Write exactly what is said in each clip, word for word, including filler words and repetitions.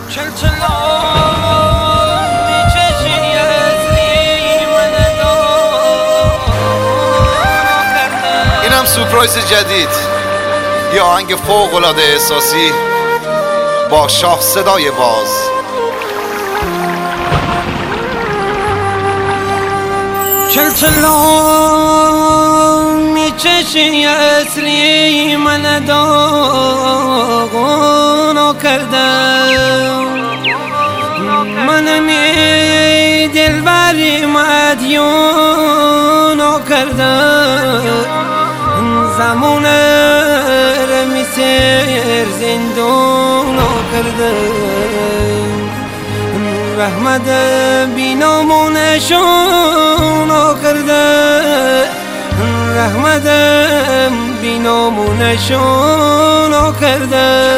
اینم سورپرایز جدید، یه آهنگ فوق العاده احساسی با شاه صدای باز. چلچلا میچشی اصلی من داغونو کردم، من می دلبری مدیونو کردم، زمان رمی سر زندونو کردم، رحمت بینامونشونو کرده، رحمت بینامونشونو کرده.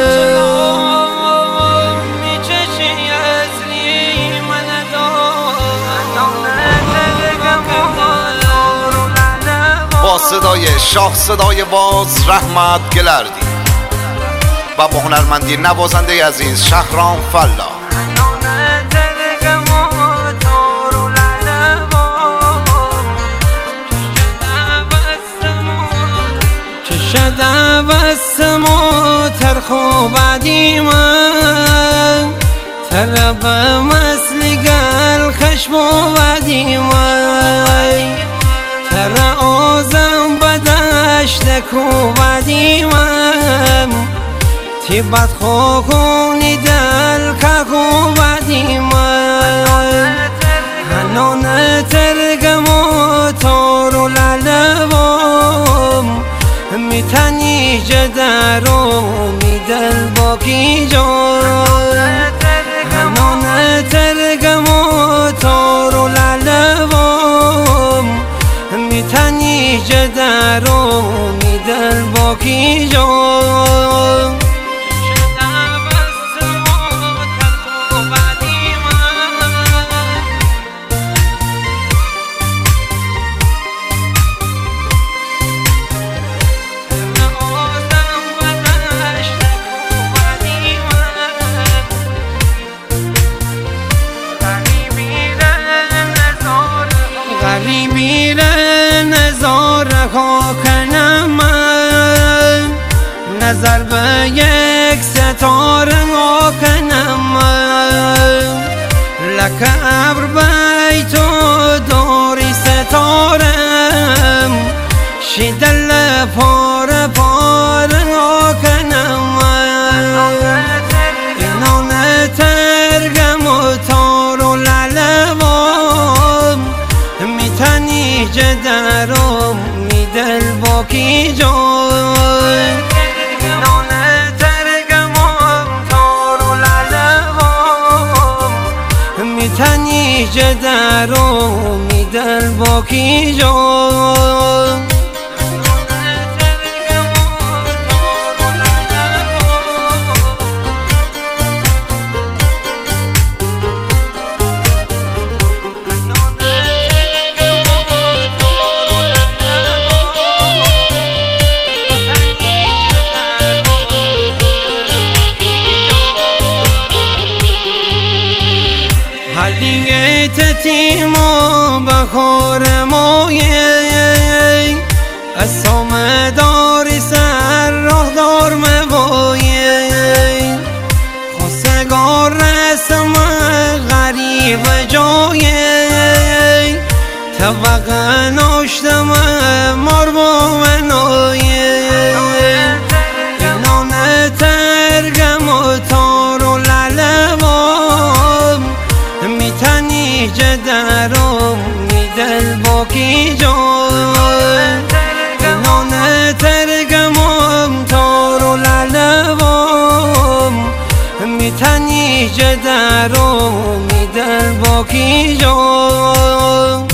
با صدای شاه صدای باز رحمت گلردی و با هنرمندی نوازنده عزیز شهرام فلا. شده بستم و ترخو بعدی من طرف مثل گل خشم و بعدی من تر آزم بدشت کو بعدی من تی بد خوکونی دل که کو بعدی من هنون ترگم و تارو للبام میتنی جدرو میدل باکی جان هنون ترگم و تارو للبام میتنی جدرو میدل باکی جان. غریبی ره نظاره ها کنم من، نظر به یک ستاره ها کنم من، لکه ابر بیت و داری ستارم شیدل پاره پاره ها کنم من، اینان ترگم و تارو للبام میتنی جدرم میدل باکی جان اینان ترگم و تارو للبام میتنی جدرم میدل باکی جان. حلیه تتیم و بخور مایه اسام داری سر راه دار موایه خواستگار رسم غریب جایه طبق ناشتم مار با منایه اینان ترگم و تارو للبام میتنی جدرم میدل باکی جان اینان ترگم و تارو للبام میتنی جدرم میدل باکی جان.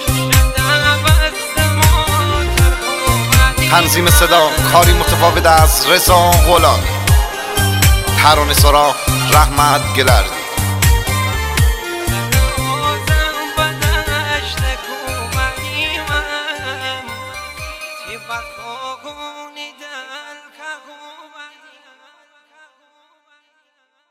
تنظیم صدا کاری متفاوت از رضا غلامی، ترانه سرا رحمت گلردی.